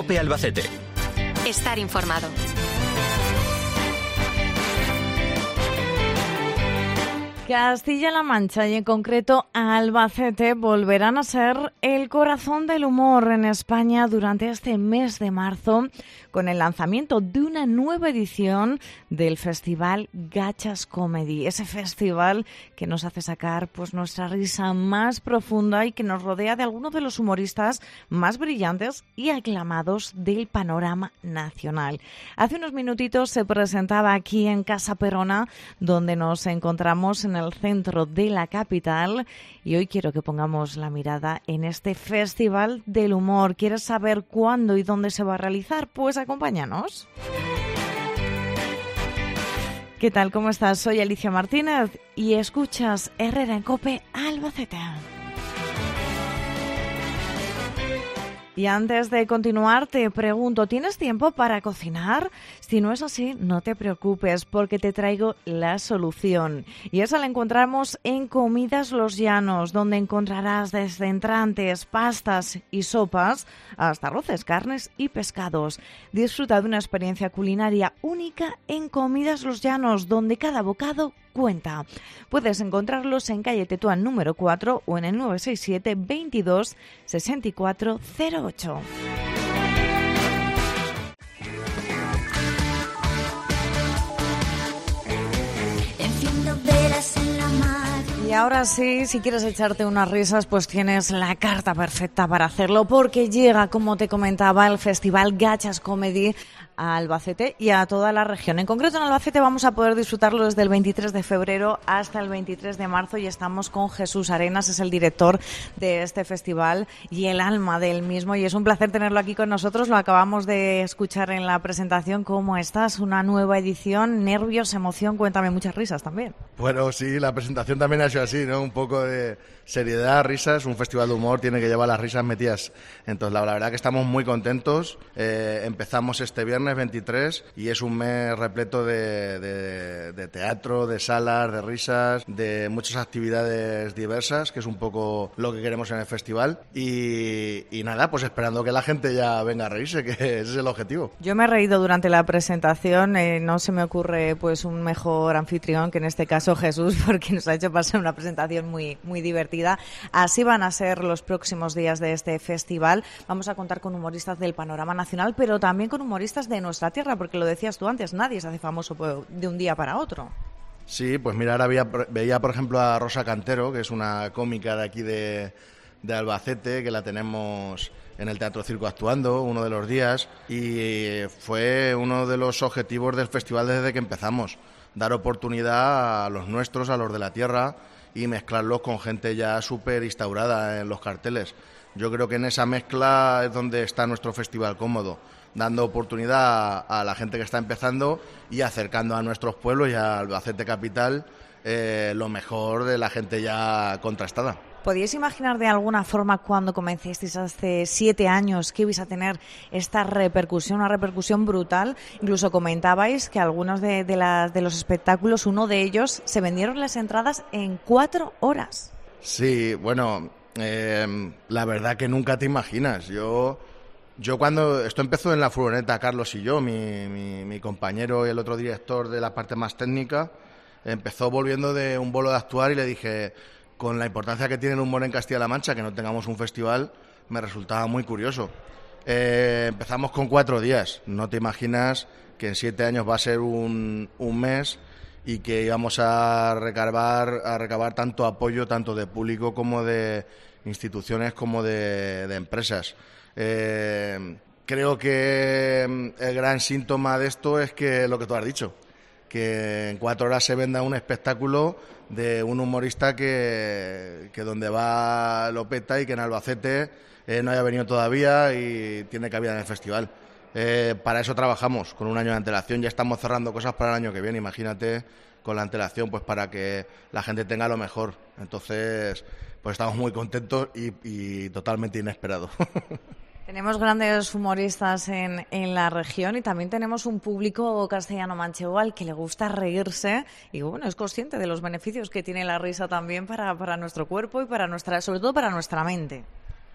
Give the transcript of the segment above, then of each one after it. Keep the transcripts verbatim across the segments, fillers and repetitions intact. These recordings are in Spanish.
COPE Albacete. Estar informado. Castilla-La Mancha y en concreto Albacete volverán a ser el corazón del humor en España durante este mes de marzo con el lanzamiento de una nueva edición del Festival Gachas Comedy, ese festival que nos hace sacar pues nuestra risa más profunda y que nos rodea de algunos de los humoristas más brillantes y aclamados del panorama nacional. Hace unos minutitos se presentaba aquí en Casa Perona, donde nos encontramos en en el centro de la capital, y hoy quiero que pongamos la mirada en este Festival del Humor. ¿Quieres saber cuándo y dónde se va a realizar? Pues acompáñanos. ¿Qué tal? ¿Cómo estás? Soy Alicia Martínez y escuchas Herrera en COPE Albacete. Y antes de continuar, te pregunto, ¿tienes tiempo para cocinar? Si no es así, no te preocupes, porque te traigo la solución. Y esa la encontramos en Comidas Los Llanos, donde encontrarás desde entrantes, pastas y sopas, hasta arroces, carnes y pescados. Disfruta de una experiencia culinaria única en Comidas Los Llanos, donde cada bocado cuenta. Puedes encontrarlos en calle Tetuán número cuatro o en el nueve seis siete, veintidós, sesenta y cuatro cero ocho. Y ahora sí, si quieres echarte unas risas, pues tienes la carta perfecta para hacerlo, porque llega, como te comentaba, el Festival Gachas Comedy a Albacete y a toda la región. En concreto, en Albacete vamos a poder disfrutarlo desde el veintitrés de febrero hasta el veintitrés de marzo y estamos con Jesús Arenas, es el director de este festival y el alma del mismo, y es un placer tenerlo aquí con nosotros. Lo acabamos de escuchar en la presentación. ¿Cómo estás? Una nueva edición, nervios, emoción, cuéntame, muchas risas también. Bueno, sí, la presentación también ha sido así, ¿no? Un poco de seriedad, risas. Un festival de humor tiene que llevar las risas metidas. Entonces, la, la verdad que estamos muy contentos. Eh, empezamos este viernes veintitrés y es un mes repleto de, de, de teatro, de salas, de risas, de muchas actividades diversas, que es un poco lo que queremos en el festival. Y, y nada, pues esperando que la gente ya venga a reírse, que ese es el objetivo. Yo me he reído durante la presentación. Eh, no se me ocurre pues un mejor anfitrión que en este caso Jesús, porque nos ha hecho pasar una presentación muy, muy divertida. Así van a ser los próximos días de este festival. Vamos a contar con humoristas del panorama nacional, pero también con humoristas de nuestra tierra, porque lo decías tú antes, nadie se hace famoso de un día para otro. Sí, pues mira, ahora veía, veía por ejemplo a Rosa Cantero, que es una cómica de aquí de, de Albacete, que la tenemos en el Teatro Circo actuando uno de los días, y fue uno de los objetivos del festival desde que empezamos, dar oportunidad a los nuestros, a los de la tierra, y mezclarlos con gente ya súper instaurada en los carteles. Yo creo que en esa mezcla es donde está nuestro festival cómodo, dando oportunidad a, a la gente que está empezando y acercando a nuestros pueblos y a Albacete capital eh, lo mejor de la gente ya contrastada. ¿Podíais imaginar de alguna forma cuando comenzasteis hace siete años que ibais a tener esta repercusión, una repercusión brutal? Incluso comentabais que algunos de, de, las, de los espectáculos, uno de ellos, se vendieron las entradas en cuatro horas. Sí, bueno, eh, la verdad que nunca te imaginas. Yo... Yo cuando esto empezó en la furgoneta, Carlos y yo, mi, mi, mi compañero y el otro director de la parte más técnica, empezó volviendo de un bolo de actuar y le dije, con la importancia que tiene el humor en Castilla-La Mancha, que no tengamos un festival, me resultaba muy curioso. Eh, empezamos con cuatro días, no te imaginas que en siete años va a ser un, un mes y que íbamos a recabar, a recabar tanto apoyo, tanto de público como de instituciones como de, de empresas. Eh, creo que el gran síntoma de esto es que lo que tú has dicho, que en cuatro horas se venda un espectáculo de un humorista que, que donde va lo peta y que en Albacete eh, no haya venido todavía y tiene cabida en el festival. Eh, para eso trabajamos, con un año de antelación. Ya estamos cerrando cosas para el año que viene, imagínate, con la antelación, pues para que la gente tenga lo mejor. Entonces, pues estamos muy contentos y, y totalmente inesperados. Tenemos grandes humoristas en, en la región y también tenemos un público castellano-manchego al que le gusta reírse y bueno, es consciente de los beneficios que tiene la risa también para, para nuestro cuerpo y para nuestra, sobre todo para nuestra mente.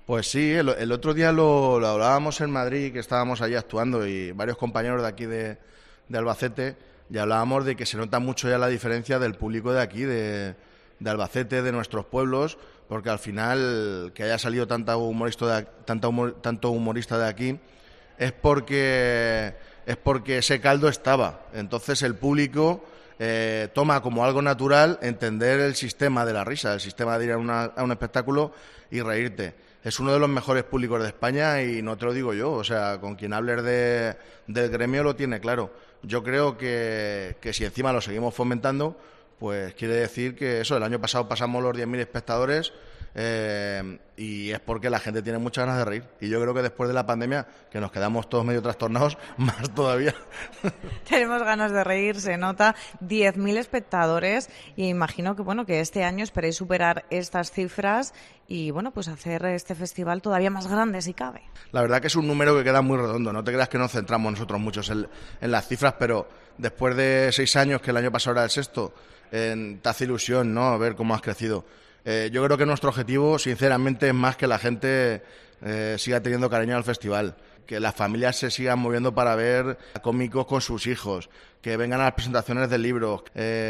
Pues sí, el, el otro día lo, lo hablábamos en Madrid, que estábamos allí actuando, y varios compañeros de aquí de, de Albacete, y hablábamos de que se nota mucho ya la diferencia del público de aquí, de, de Albacete, de nuestros pueblos, porque al final que haya salido tanta humorista de, tanta humor, tanto humorista de aquí es porque, es porque ese caldo estaba. Entonces el público eh, toma como algo natural entender el sistema de la risa, el sistema de ir a, una, a un espectáculo y reírte. Es uno de los mejores públicos de España y no te lo digo yo, o sea, con quien hables de, del gremio lo tiene claro. Yo creo que, que si encima lo seguimos fomentando, pues quiere decir que eso, el año pasado pasamos los diez mil espectadores eh, y es porque la gente tiene muchas ganas de reír. Y yo creo que después de la pandemia, que nos quedamos todos medio trastornados, más todavía. Tenemos ganas de reír, se nota. diez mil espectadores y imagino que bueno que este año esperéis superar estas cifras y bueno pues hacer este festival todavía más grande si cabe. La verdad que es un número que queda muy redondo. No te creas que nos centramos nosotros muchos en, en las cifras, pero después de seis años, que el año pasado era el sexto, eh, te hace ilusión, ¿no?, ver cómo has crecido. Eh, yo creo que nuestro objetivo, sinceramente, es más que la gente eh, siga teniendo cariño al festival, que las familias se sigan moviendo para ver cómicos con sus hijos, que vengan a las presentaciones de libros,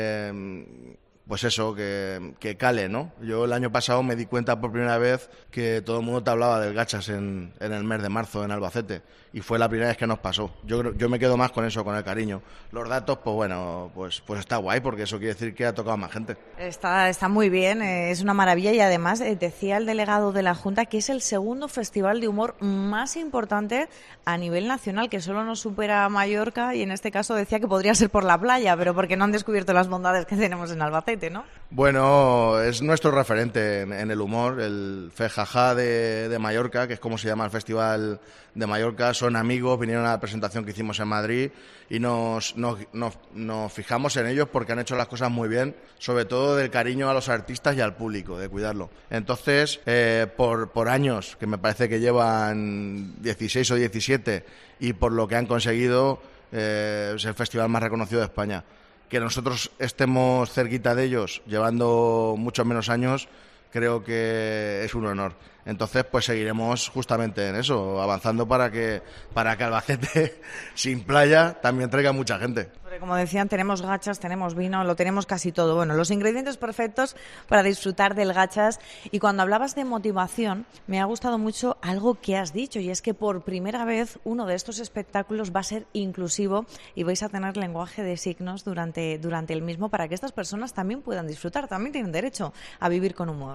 eh, pues eso, que, que cale, ¿no? Yo el año pasado me di cuenta por primera vez que todo el mundo te hablaba del gachas en, en el mes de marzo en Albacete y fue la primera vez que nos pasó. Yo, yo me quedo más con eso, con el cariño. Los datos, pues bueno, pues, pues está guay porque eso quiere decir que ha tocado más gente. Está, está muy bien, eh, es una maravilla y además eh, decía el delegado de la Junta que es el segundo festival de humor más importante a nivel nacional, que solo nos supera a Mallorca y en este caso decía que podría ser por la playa, pero porque no han descubierto las bondades que tenemos en Albacete, ¿no? Bueno, es nuestro referente en, en el humor, el Fejaja de, de Mallorca, que es como se llama el Festival de Mallorca. Son amigos, vinieron a la presentación que hicimos en Madrid y nos, nos, nos, nos fijamos en ellos porque han hecho las cosas muy bien, sobre todo del cariño a los artistas y al público, de cuidarlo. Entonces, eh, por, por años, que me parece que llevan dieciséis o diecisiete, y por lo que han conseguido, eh, es el festival más reconocido de España. Que nosotros estemos cerquita de ellos, llevando muchos menos años, creo que es un honor. Entonces, pues seguiremos justamente en eso, avanzando para que para que Albacete, sin playa, también traiga mucha gente. Porque como decían, tenemos gachas, tenemos vino, lo tenemos casi todo. Bueno, los ingredientes perfectos para disfrutar del gachas. Y cuando hablabas de motivación, me ha gustado mucho algo que has dicho, y es que por primera vez uno de estos espectáculos va a ser inclusivo y vais a tener lenguaje de signos durante, durante el mismo para que estas personas también puedan disfrutar, también tienen derecho a vivir con humor.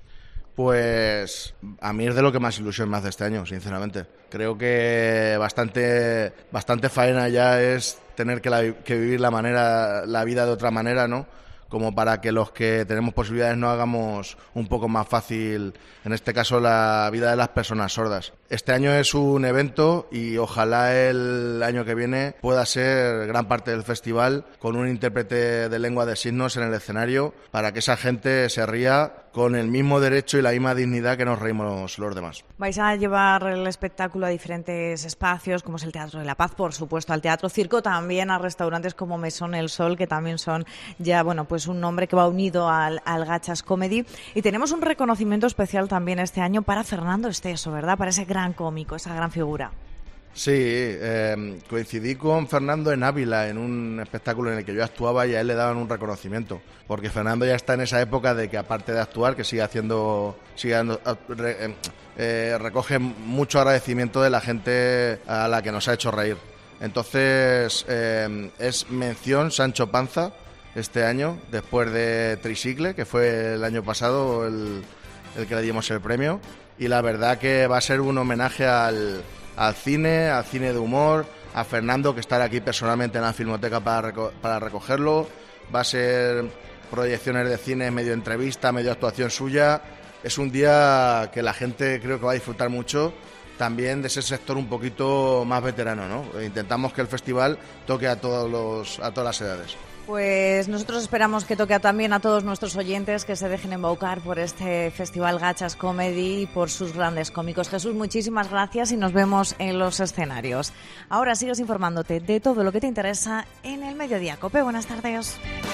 Pues a mí es de lo que más ilusión me hace este año, sinceramente. Creo que bastante bastante faena ya es tener que, la, que vivir la manera la vida de otra manera, ¿no? Como para que los que tenemos posibilidades no hagamos un poco más fácil, en este caso, la vida de las personas sordas. Este año es un evento y ojalá el año que viene pueda ser gran parte del festival con un intérprete de lengua de signos en el escenario para que esa gente se ría con el mismo derecho y la misma dignidad que nos reímos los demás. Vais a llevar el espectáculo a diferentes espacios, como es el Teatro de la Paz, por supuesto, al Teatro Circo, también a restaurantes como Mesón El Sol, que también son ya, bueno, pues un nombre que va unido al, al Gachas Comedy. Y tenemos un reconocimiento especial también este año para Fernando Esteso, ¿verdad? Para ese gran cómico, esa gran figura. Sí, eh, coincidí con Fernando en Ávila, en un espectáculo en el que yo actuaba, y a él le daban un reconocimiento, porque Fernando ya está en esa época de que, aparte de actuar, que sigue haciendo, sigue dando, re, eh, recoge mucho agradecimiento de la gente a la que nos ha hecho reír. Entonces, eh, es mención Sancho Panza este año, después de Tricicle, que fue el año pasado el, el que le dimos el premio, y la verdad que va a ser un homenaje al al cine, al cine de humor, a Fernando, que estará aquí personalmente en la Filmoteca para, reco- para recogerlo. Va a ser proyecciones de cine, medio entrevista, medio actuación suya. Es un día que la gente creo que va a disfrutar mucho, también de ese sector un poquito más veterano, ¿no? Intentamos que el festival toque a todos los, a todas las edades. Pues nosotros esperamos que toque también a todos nuestros oyentes que se dejen embaucar por este Festival Gachas Comedy y por sus grandes cómicos. Jesús, muchísimas gracias y nos vemos en los escenarios. Ahora sigues informándote de todo lo que te interesa en el Mediodía Cope. Buenas tardes.